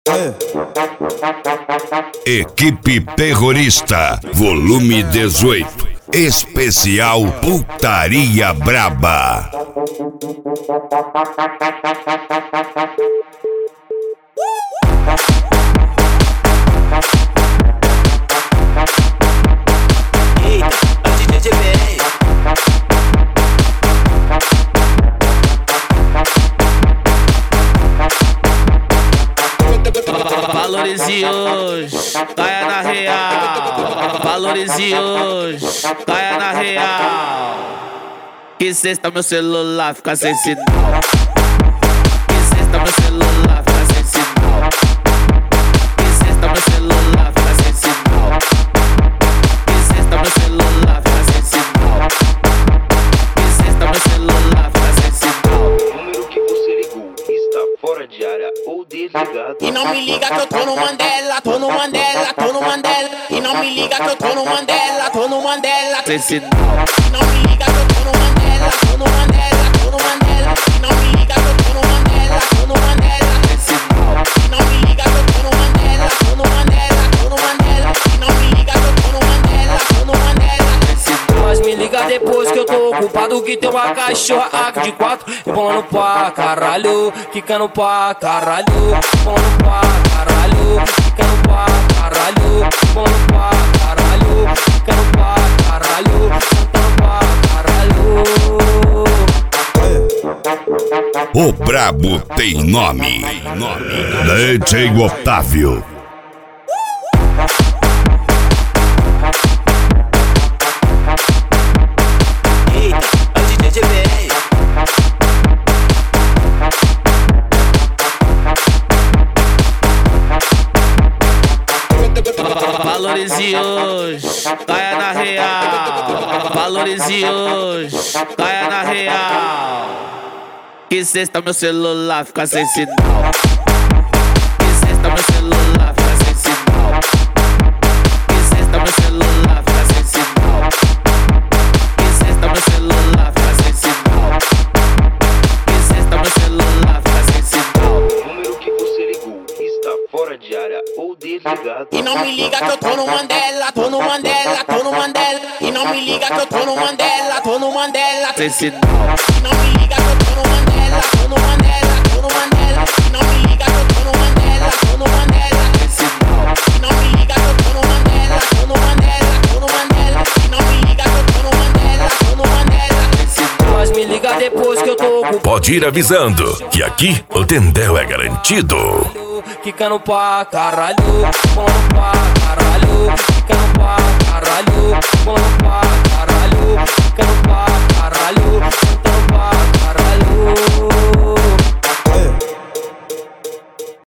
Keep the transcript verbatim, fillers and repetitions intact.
Equipe Terrorista, volume dezoito, especial Putaria Braba. Valorize hoje, caia na real. Valorize hoje, caia na real. Que sexta meu celular fica sem sinal. Que sexta meu celular fica sem sinal. Que sexta meu celular fica sem sinal. Que sexta meu celular fica sem sinal. Que sexta meu celular fica sem sinal. O número que você ligou está fora de área ou desligado. E não me liga que eu tô no Mandela, tô no Mandela, tô no Mandela. E não me liga que eu tô no Mandela, tô no Mandela. Sem sinal. E não me liga que eu tô no Mandela, tô no Mandela, tô no Mandela. E não me liga que eu tô no Mandela, tô no Mandela. Sem sinal. E não me liga que eu tô no Mandela, tô no Mandela, tô no Mandela. E não me liga que eu tô no Mandela, tô no Mandela. Sem sinal. Mas me liga depois que eu tô ocupado, que tem uma cachorra aqui de quatro, rebolando pra caralho, quicando pra caralho, rebolando pra caralho, quicando pra caralho, rebolando pra caralho, quicando pra caralho, cantando pra caralho. O brabo tem nome, D J Otávio. Valorize hoje, caia na real. Valorize hoje, caia na real. Que sexta meu celular fica sem sinal. Que sexta meu celular fica sem sinal. Que sexta meu celular fica sem sinal. Que sexta meu celular fica sem sinal. Que sexta meu celular fica sem sinal. O número que você ligou está fora de área ou desligado. E não me liga que eu tô no Mandela, tô no Mandela, tô no Mandela. E não me liga que eu tô no Mandela, tô no Mandela. Sem sinal. E não me liga que eu tô no Mandela, tô no Mandela, tô no Mandela. E não me liga que eu tô no Mandela, tô no Mandela. Sem sinal. E não me liga que eu tô no Mandela, tô no Mandela, tô no Mandela. E não me liga que eu tô no Mandela, tô no Mandela. Sem sinal. Mas me liga depois que eu tô ocupado, Pode ir avisando que aqui o Tendel é garantido. quicando pra caralho, rebolando pra